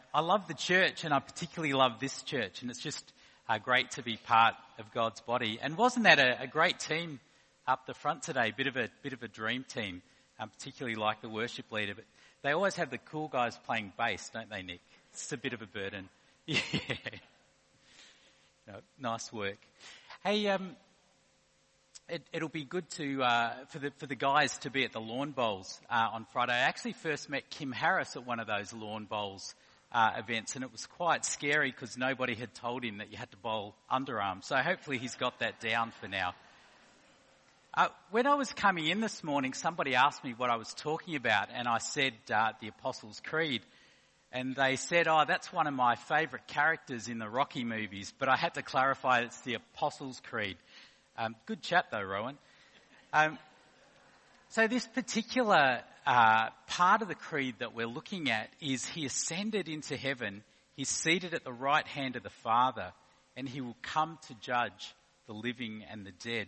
I love the church, and I particularly love this church, and it's just great to be part of God's body. And wasn't that a great team up the front today? Bit of a dream team. Particularly like the worship leader, but they always have the cool guys playing bass, don't they, Nick? It's a bit of a burden. Yeah. No, nice work. Hey, it'll be good to for the guys to be at the lawn bowls on Friday. I actually first met Kim Harris at one of those lawn bowls events, and it was quite scary because nobody had told him that you had to bowl underarm. So hopefully he's got that down for now. When I was coming in this morning, somebody asked me what I was talking about, and I said the Apostles' Creed. And they said, oh, that's one of my favourite characters in the Rocky movies, but I had to clarify it's the Apostles' Creed. Good chat though, Rowan. So this particular part of the creed that we're looking at is he ascended into heaven, he's seated at the right hand of the Father, and he will come to judge the living and the dead.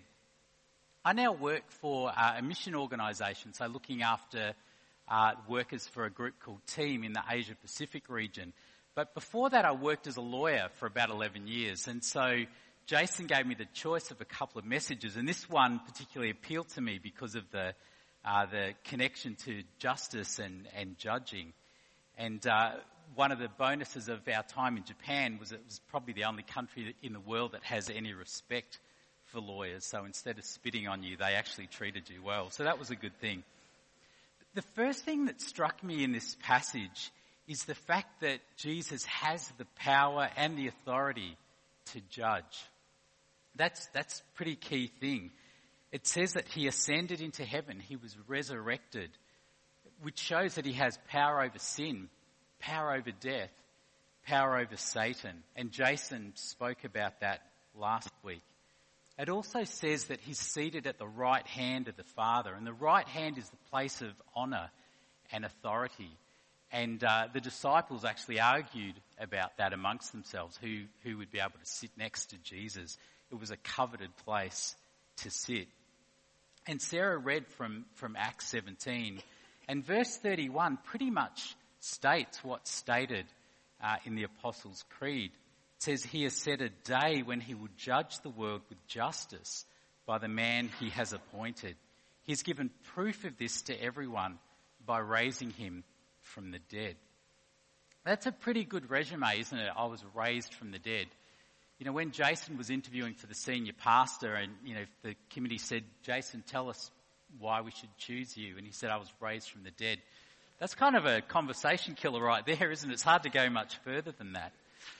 I now work for a mission organisation, so looking after workers for a group called Team in the Asia Pacific region. But before that, I worked as a lawyer for about 11 years. And so Jason gave me the choice of a couple of messages, and this one particularly appealed to me because of the connection to justice and judging. And one of the bonuses of our time in Japan was it was probably the only country in the world that has any respect for lawyers. So instead of spitting on you, they actually treated you well. So that was a good thing. The first thing that struck me in this passage is the fact that Jesus has the power and the authority to judge. That's a pretty key thing. It says that he ascended into heaven, he was resurrected, which shows that he has power over sin, power over death, power over Satan. And Jason spoke about that last week. It also says that he's seated at the right hand of the Father, and the right hand is the place of honour and authority. And the disciples actually argued about that amongst themselves, who would be able to sit next to Jesus. It was a coveted place to sit. And Sarah read from Acts 17, and verse 31 pretty much states what's stated in the Apostles' Creed. It says, he has set a day when he will judge the world with justice by the man he has appointed. He's given proof of this to everyone by raising him from the dead. That's a pretty good resume, isn't it? I was raised from the dead. You know, when Jason was interviewing for the senior pastor and, you know, the committee said, Jason, tell us why we should choose you. And he said, I was raised from the dead. That's kind of a conversation killer right there, isn't it? It's hard to go much further than that.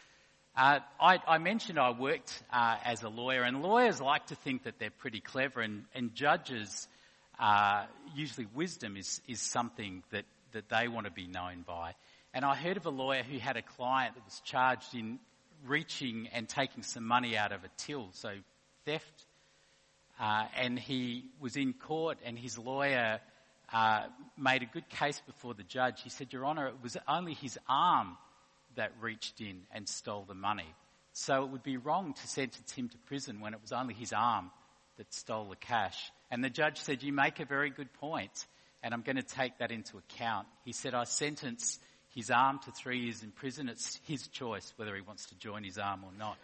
I mentioned I worked as a lawyer, and lawyers like to think that they're pretty clever, and judges, usually wisdom is something that they want to be known by. And I heard of a lawyer who had a client that was charged in reaching and taking some money out of a till, so theft. And he was in court, and his lawyer made a good case before the judge. He said, Your Honour, it was only his arm that reached in and stole the money. So it would be wrong to sentence him to prison when it was only his arm that stole the cash. And the judge said, you make a very good point, and I'm going to take that into account. He said, I sentence his arm to 3 years in prison. It's his choice whether he wants to join his arm or not.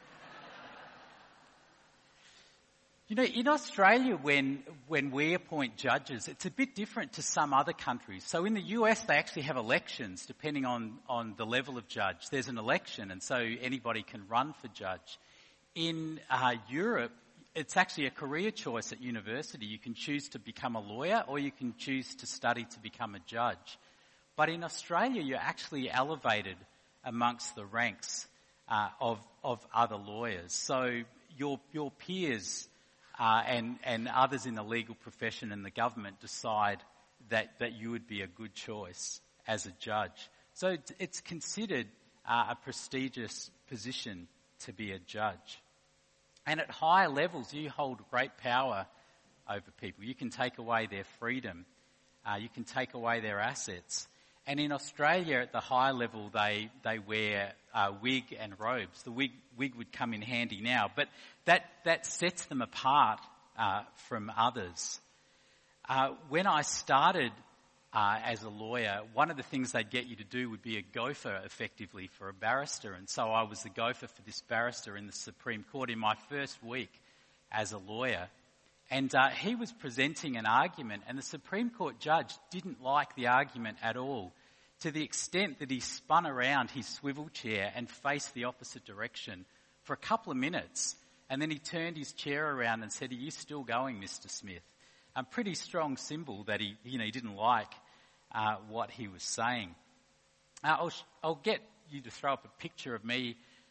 You know, in Australia, when we appoint judges, it's a bit different to some other countries. So in the US, they actually have elections depending on the level of judge. There's an election, and so anybody can run for judge. In Europe, it's actually a career choice at university. You can choose to become a lawyer, or you can choose to study to become a judge. But in Australia, you're actually elevated amongst the ranks of other lawyers. So your peers and others in the legal profession and the government decide that you would be a good choice as a judge. So it's considered a prestigious position to be a judge. And at higher levels, you hold great power over people. You can take away their freedom. You can take away their assets. And in Australia, at the higher level, they wear wig and robes. The wig would come in handy now, but that sets them apart from others. When I started as a lawyer, one of the things they'd get you to do would be a gopher, effectively, for a barrister. And so I was the gopher for this barrister in the Supreme Court in my first week as a lawyer. And he was presenting an argument, and the Supreme Court judge didn't like the argument at all, to the extent that he spun around his swivel chair and faced the opposite direction for a couple of minutes. And then he turned his chair around and said, "Are you still going, Mr. Smith?" A pretty strong symbol that he didn't like what he was saying. I'll get you to throw up a picture of me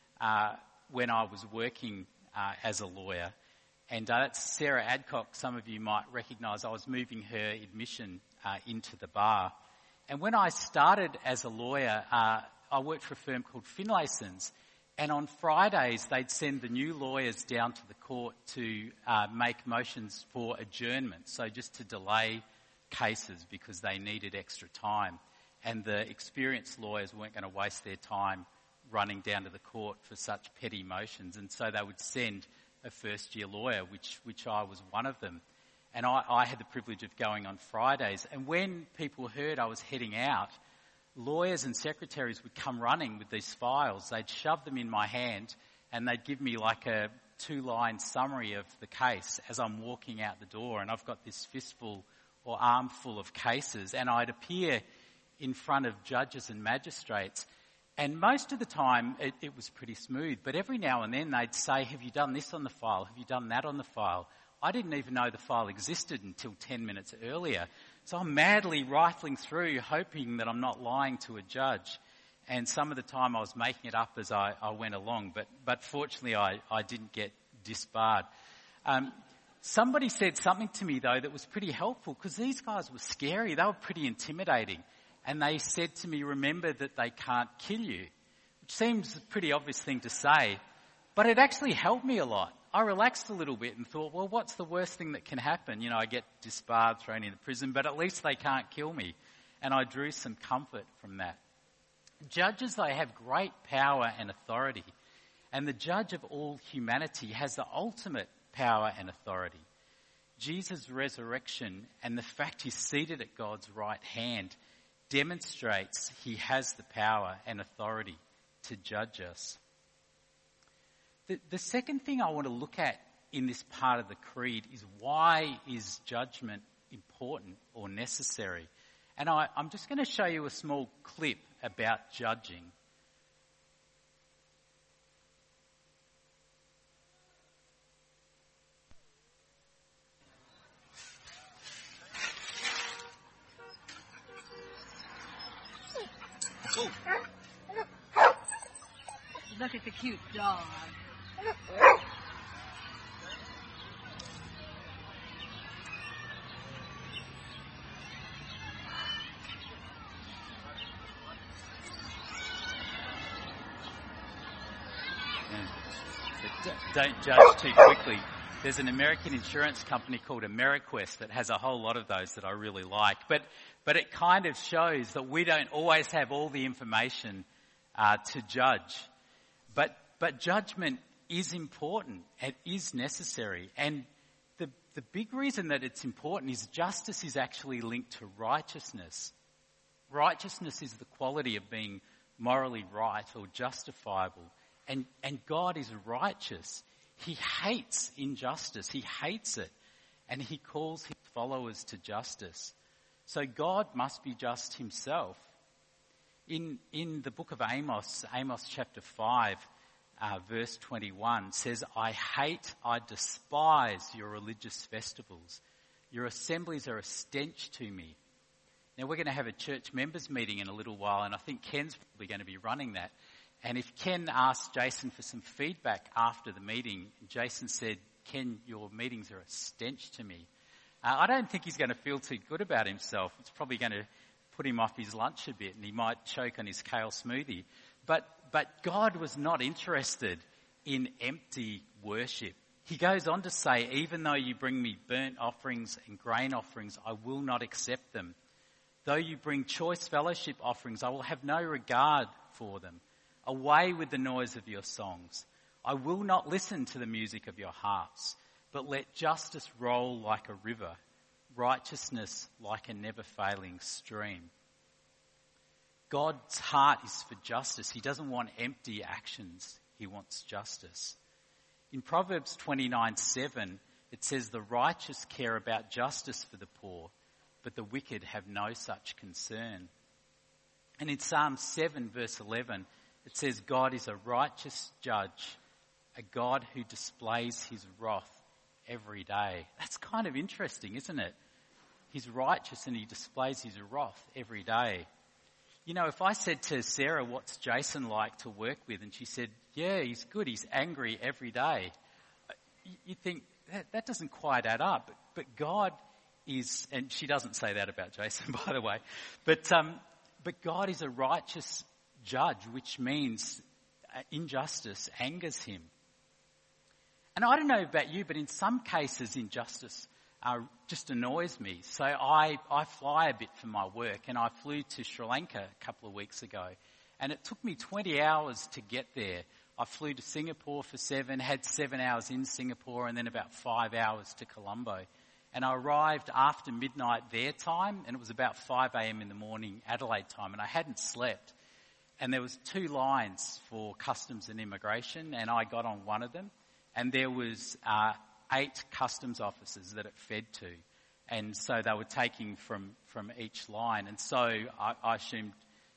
when I was working as a lawyer. And that's Sarah Adcock. Some of you might recognise. I was moving her admission into the bar. And when I started as a lawyer, I worked for a firm called Finlaysons. And on Fridays, they'd send the new lawyers down to the court to make motions for adjournment. So just to delay cases because they needed extra time. And the experienced lawyers weren't going to waste their time running down to the court for such petty motions. And so they would send a first-year lawyer, which I was one of them. And I had the privilege of going on Fridays. And when people heard I was heading out, lawyers and secretaries would come running with these files. They'd shove them in my hand and they'd give me like a 2-line summary of the case as I'm walking out the door. And I've got this fistful or armful of cases, and I'd appear in front of judges and magistrates. And most of the time it was pretty smooth, but every now and then they'd say, "Have you done this on the file? Have you done that on the file?" I didn't even know the file existed until 10 minutes earlier. So I'm madly rifling through, hoping that I'm not lying to a judge. And some of the time I was making it up as I went along, but fortunately I didn't get disbarred. Somebody said something to me, though, that was pretty helpful, because these guys were scary. They were pretty intimidating. And they said to me, "Remember that they can't kill you," which seems a pretty obvious thing to say, but it actually helped me a lot. I relaxed a little bit and thought, well, what's the worst thing that can happen? You know, I get disbarred, thrown into prison, but at least they can't kill me. And I drew some comfort from that. Judges, they have great power and authority. And the judge of all humanity has the ultimate power and authority. Jesus' resurrection and the fact he's seated at God's right hand demonstrates he has the power and authority to judge us. The second thing I want to look at in this part of the creed is, why is judgment important or necessary? And I'm just going to show you a small clip about judging. Look at the cute dog. Don't judge too quickly. There's an American insurance company called AmeriQuest that has a whole lot of those that I really like. But it kind of shows that we don't always have all the information to judge. But judgment is important. It is necessary. And the big reason that it's important is justice is actually linked to righteousness. Righteousness is the quality of being morally right or justifiable. And God is righteous. He hates injustice. He hates it. And he calls his followers to justice. So God must be just himself. In the book of Amos chapter 5, verse 21 says, I despise your religious festivals. Your assemblies are a stench to me. Now we're going to have a church members meeting in a little while, and I think Ken's probably going to be running that. And if Ken asked Jason for some feedback after the meeting, Jason said, Ken, your meetings are a stench to me. I don't think he's going to feel too good about himself. It's probably going to put him off his lunch a bit, and he might choke on his kale smoothie. But God was not interested in empty worship. He goes on to say, even though you bring me burnt offerings and grain offerings, I will not accept them. Though you bring choice fellowship offerings, I will have no regard for them. Away with the noise of your songs. I will not listen to the music of your harps, but let justice roll like a river. righteousness like a never-failing stream. God's heart is for justice. He doesn't want empty actions. He wants justice. In Proverbs 29:7, it says, "The righteous care about justice for the poor, but the wicked have no such concern." And in Psalm 7 verse 11, it says, "God is a righteous judge, a God who displays his wrath every day." That's kind of interesting, isn't it? He's righteous and he displays his wrath every day. You know, if I said to Sarah, "What's Jason like to work with?" and she said, "Yeah, he's good, he's angry every day," you'd think, that doesn't quite add up. But God is, and she doesn't say that about Jason, by the way, but God is a righteous judge, which means injustice angers him. And I don't know about you, but in some cases injustice just annoys me. So I fly a bit for my work, and I flew to Sri Lanka a couple of weeks ago, and it took me 20 hours to get there. I flew to Singapore for 7, had 7 hours in Singapore, and then about 5 hours to Colombo. And I arrived after midnight their time, and it was about 5 a.m. in the morning Adelaide time, and I hadn't slept. And there was 2 lines for customs and immigration, and I got on one of them, and there was 8 customs officers that it fed to. And so they were taking from each line. And so I assumed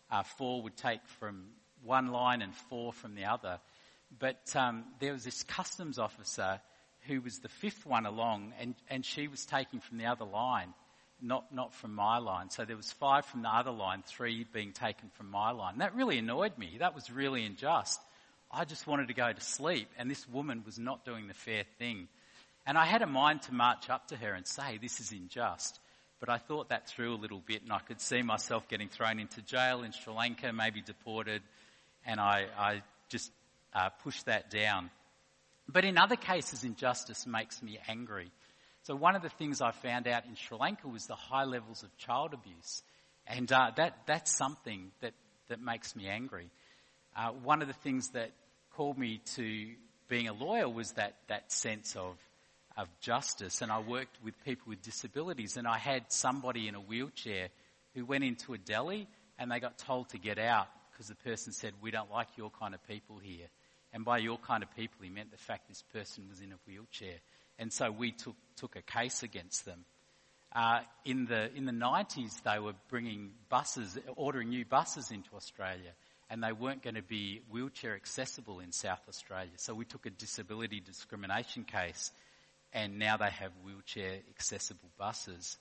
4 would take from one line and 4 from the other. But there was this customs officer who was the 5th one along, and she was taking from the other line, not from my line. So there was 5 from the other line, 3 being taken from my line. That really annoyed me. That was really unjust. I just wanted to go to sleep, and this woman was not doing the fair thing. And I had a mind to march up to her and say, "This is unjust." But I thought that through a little bit, and I could see myself getting thrown into jail in Sri Lanka, maybe deported, and I just pushed that down. But in other cases, injustice makes me angry. So one of the things I found out in Sri Lanka was the high levels of child abuse. And that's something that makes me angry. One of the things that called me to being a lawyer was that sense of justice. And I worked with people with disabilities, and I had somebody in a wheelchair who went into a deli and they got told to get out because the person said, "We don't like your kind of people here." And by your kind of people, he meant the fact this person was in a wheelchair. And so we took a case against them. In the 90s, they were bringing buses, ordering new buses into Australia, and they weren't going to be wheelchair accessible in South Australia. So we took a disability discrimination case, and now they have wheelchair accessible buses.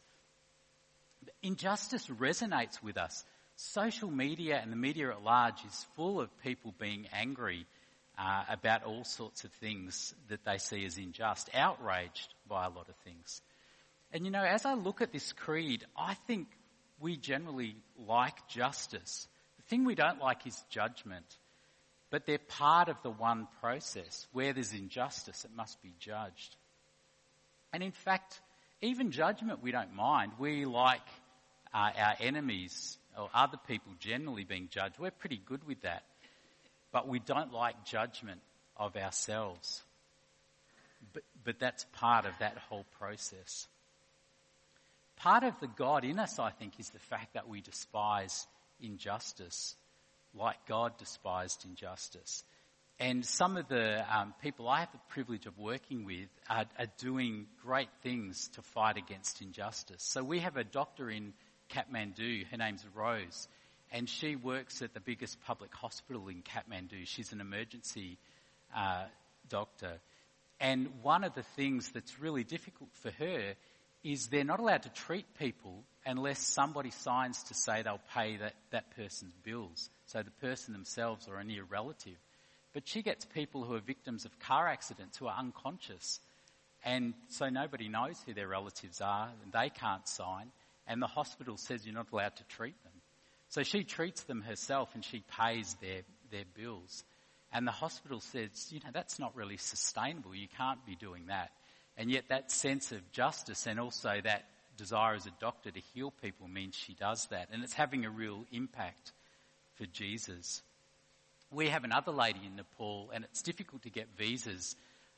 Injustice resonates with us. Social media and the media at large is full of people being angry about all sorts of things that they see as unjust, outraged by a lot of things. And you know, as I look at this creed, I think we generally like justice. The thing we don't like is judgment. But they're part of the one process. Where there's injustice, it must be judged. And in fact, even judgment we don't mind. We like our enemies or other people generally being judged. We're pretty good with that. But we don't like judgment of ourselves. But that's part of that whole process. Part of the God in us, I think, is the fact that we despise injustice, like God despised injustice. And some of the people I have the privilege of working with are doing great things to fight against injustice. So we have a doctor in Kathmandu, her name's Rose, and she works at the biggest public hospital in Kathmandu. She's an emergency doctor. And one of the things that's really difficult for her is they're not allowed to treat people unless somebody signs to say they'll pay that person's bills. So the person themselves or a near relative. But she gets people who are victims of car accidents who are unconscious. And so nobody knows who their relatives are, and they can't sign. And the hospital says you're not allowed to treat them. So she treats them herself and she pays their bills. And the hospital says, you know, that's not really sustainable. You can't be doing that. And yet that sense of justice and also that desire as a doctor to heal people means she does that. And it's having a real impact for Jesus. We have another lady in Nepal, and it's difficult to get visas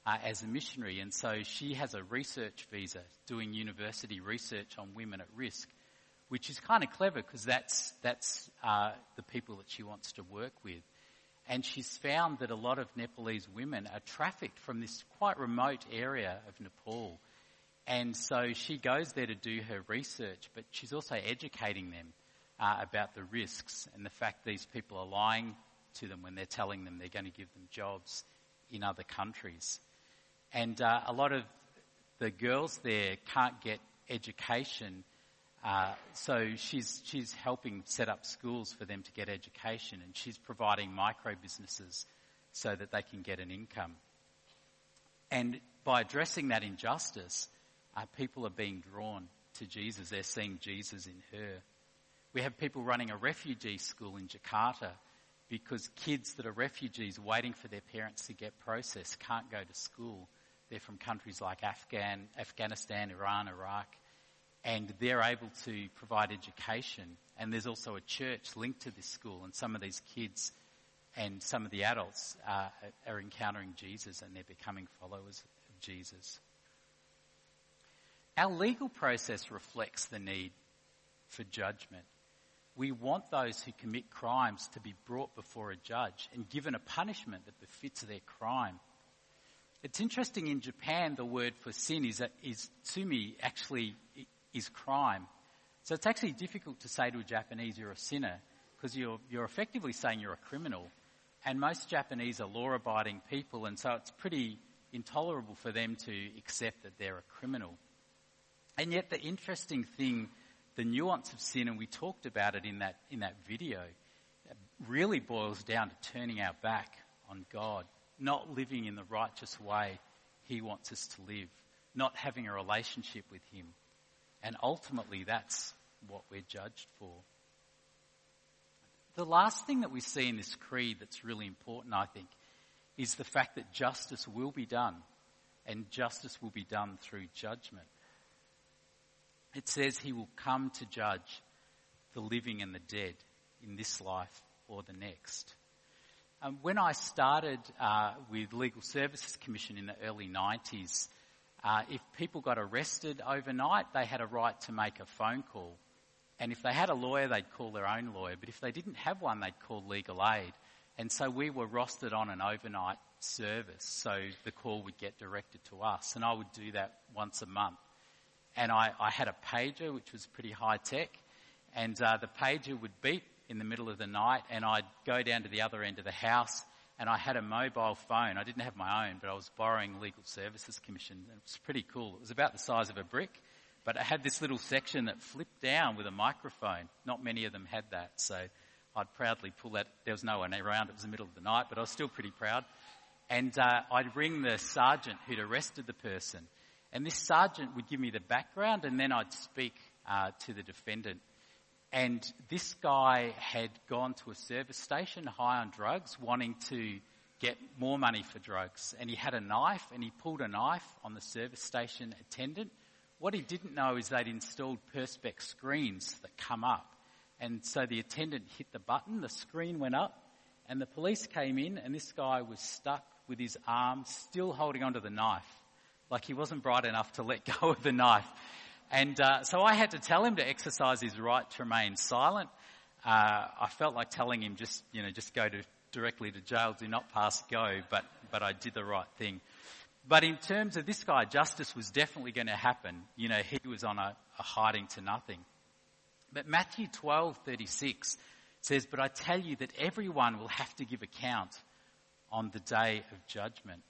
as a missionary. And so she has a research visa doing university research on women at risk, which is kind of clever because that's the people that she wants to work with. And she's found that a lot of Nepalese women are trafficked from this quite remote area of Nepal. And so she goes there to do her research, but she's also educating them about the risks and the fact these people are lying to them when they're telling them they're going to give them jobs in other countries. And a lot of the girls there can't get education, so she's helping set up schools for them to get education, and she's providing micro businesses so that they can get an income. And by addressing that injustice, people are being drawn to Jesus. They're seeing Jesus in her. We have people running a refugee school in Jakarta because kids that are refugees waiting for their parents to get processed can't go to school. They're from countries like Afghanistan, Iran, Iraq, and they're able to provide education. And there's also a church linked to this school, and some of these kids and some of the adults are encountering Jesus, and they're becoming followers of Jesus. Our legal process reflects the need for judgment. We want those who commit crimes to be brought before a judge and given a punishment that befits their crime. It's interesting, in Japan, the word for sin is tsumi, actually is crime. So it's actually difficult to say to a Japanese you're a sinner because you're effectively saying you're a criminal. And most Japanese are law-abiding people, and so it's pretty intolerable for them to accept that they're a criminal. And yet the interesting thing, the nuance of sin, and we talked about it in that video, really boils down to turning our back on God, not living in the righteous way He wants us to live, not having a relationship with Him. And ultimately that's what we're judged for. The last thing that we see in this creed that's really important, I think, is the fact that justice will be done, and justice will be done through judgment. It says He will come to judge the living and the dead in this life or the next. When I started with Legal Services Commission in the early 90s, if people got arrested overnight, they had a right to make a phone call. And if they had a lawyer, they'd call their own lawyer. But if they didn't have one, they'd call legal aid. And so we were rostered on an overnight service, so the call would get directed to us. And I would do that once a month. And I had a pager, which was pretty high tech, and the pager would beep in the middle of the night, and I'd go down to the other end of the house, and I had a mobile phone. I didn't have my own, but I was borrowing Legal Services Commission. It was pretty cool. It was about the size of a brick, but it had this little section that flipped down with a microphone. Not many of them had that, so I'd proudly pull that. There was no one around. It was the middle of the night, but I was still pretty proud. And I'd ring the sergeant who'd arrested the person. And this sergeant would give me the background, and then I'd speak to the defendant. And this guy had gone to a service station high on drugs, wanting to get more money for drugs. And he had a knife, and he pulled a knife on the service station attendant. What he didn't know is they'd installed Perspex screens that come up. And so the attendant hit the button, the screen went up, and the police came in, and this guy was stuck with his arm still holding onto the knife. Like he wasn't bright enough to let go of the knife. And so I had to tell him to exercise his right to remain silent. I felt like telling him just go directly to jail, do not pass go, but I did the right thing. But in terms of this guy, justice was definitely going to happen. He was on a hiding to nothing. But Matthew 12:36 says, "But I tell you that everyone will have to give account on the day of judgment."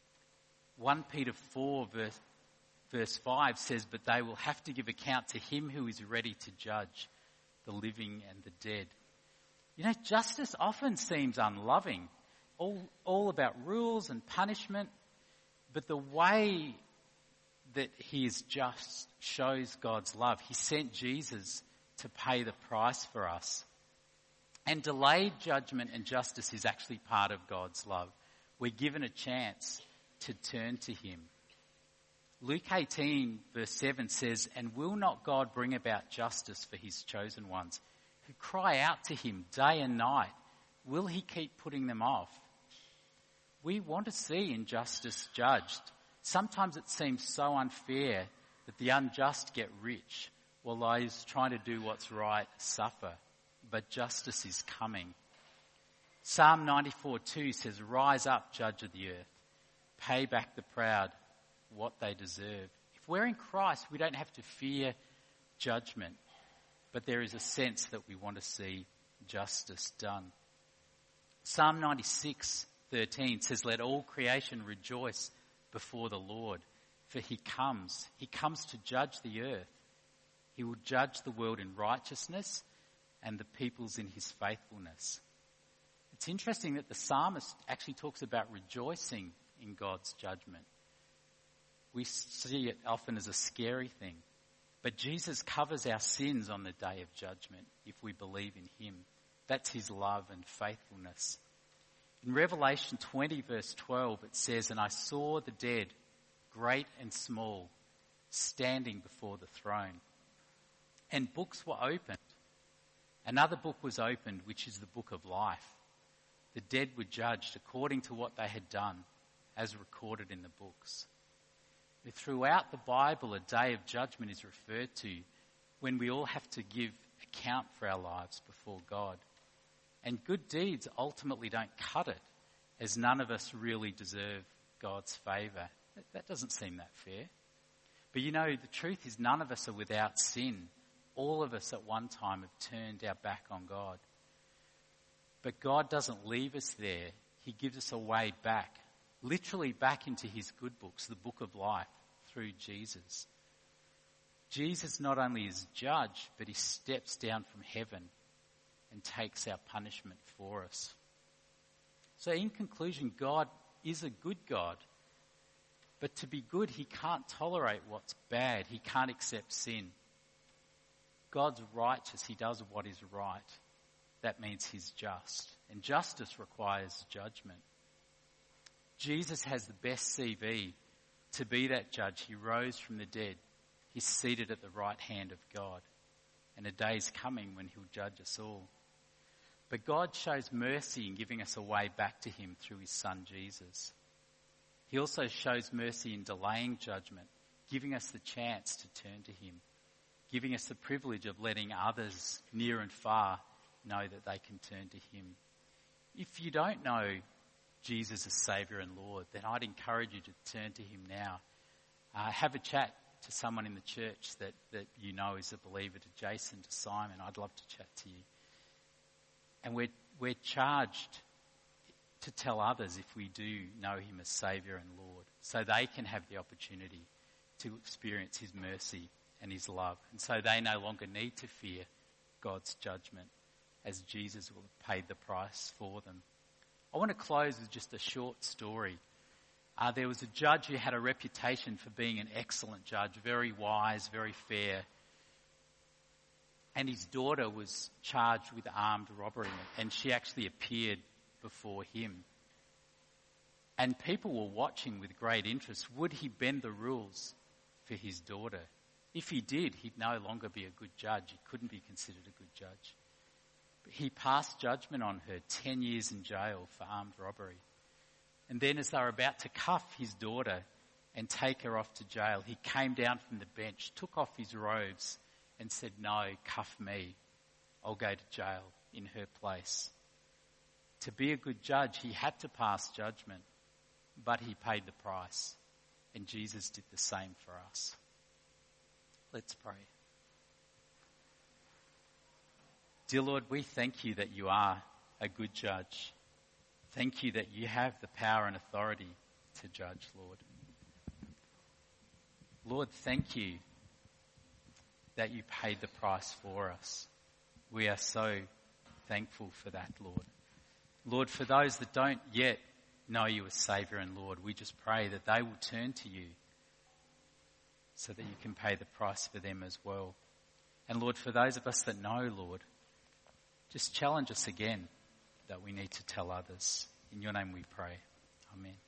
1 Peter 4 verse 5 says, "But they will have to give account to Him who is ready to judge the living and the dead." Justice often seems unloving, all about rules and punishment, but the way that He is just shows God's love. He sent Jesus to pay the price for us. And delayed judgment and justice is actually part of God's love. We're given a chance to turn to Him. Luke 18 verse 7 says, "And will not God bring about justice for His chosen ones who cry out to Him day and night? Will He keep putting them off?" We want to see injustice judged. Sometimes it seems so unfair that the unjust get rich while those trying to do what's right suffer. But justice is coming. Psalm 94:2 says, "Rise up, judge of the earth. Pay back the proud what they deserve." If we're in Christ, we don't have to fear judgment, but there is a sense that we want to see justice done. Psalm 96:13 says, "Let all creation rejoice before the Lord, for he comes to judge the earth. He will judge the world in righteousness and the peoples in his faithfulness." It's interesting that the psalmist actually talks about rejoicing in God's judgment. We see it often as a scary thing, but Jesus covers our sins on the day of judgment if we believe in him. That's his love and faithfulness. In Revelation 20 verse 12 it says, "And I saw the dead, great and small, standing before the throne. And books were opened. Another book was opened, which is the book of life. The dead were judged according to what they had done, as recorded in the books." Throughout the Bible, a day of judgment is referred to when we all have to give account for our lives before God. And good deeds ultimately don't cut it, as none of us really deserve God's favour. That doesn't seem that fair. But you know, the truth is none of us are without sin. All of us at one time have turned our back on God. But God doesn't leave us there. He gives us a way back, literally back into his good books, the book of life, through Jesus. Jesus not only is judge, but he steps down from heaven and takes our punishment for us. So in conclusion, God is a good God. But to be good, he can't tolerate what's bad. He can't accept sin. God's righteous. He does what is right. That means he's just. And justice requires judgment. Jesus has the best CV to be that judge. He rose from the dead. He's seated at the right hand of God. And a day is coming when he'll judge us all. But God shows mercy in giving us a way back to him through his son Jesus. He also shows mercy in delaying judgment, giving us the chance to turn to him, giving us the privilege of letting others near and far know that they can turn to him. If you don't know Jesus as Saviour and Lord, then I'd encourage you to turn to him now. Have a chat to someone in the church that you know is a believer, to Jason, to Simon. I'd love to chat to you. And we're charged to tell others if we do know him as Saviour and Lord, so they can have the opportunity to experience his mercy and his love, and so they no longer need to fear God's judgment, as Jesus will have paid the price for them. I want to close with just a short story. There was a judge who had a reputation for being an excellent judge, very wise, very fair. And his daughter was charged with armed robbery, and she actually appeared before him. And people were watching with great interest. Would he bend the rules for his daughter? If he did, he'd no longer be a good judge. He couldn't be considered a good judge. But he passed judgment on her, 10 years in jail for armed robbery. And then as they were about to cuff his daughter and take her off to jail, he came down from the bench, took off his robes and said, "No, cuff me. I'll go to jail in her place." To be a good judge, he had to pass judgment, but he paid the price. And Jesus did the same for us. Let's pray. Dear Lord, we thank you that you are a good judge. Thank you that you have the power and authority to judge, Lord. Lord, thank you that you paid the price for us. We are so thankful for that, Lord. Lord, for those that don't yet know you as Saviour and Lord, we just pray that they will turn to you so that you can pay the price for them as well. And Lord, for those of us that know, Lord, just challenge us again that we need to tell others. In your name we pray. Amen.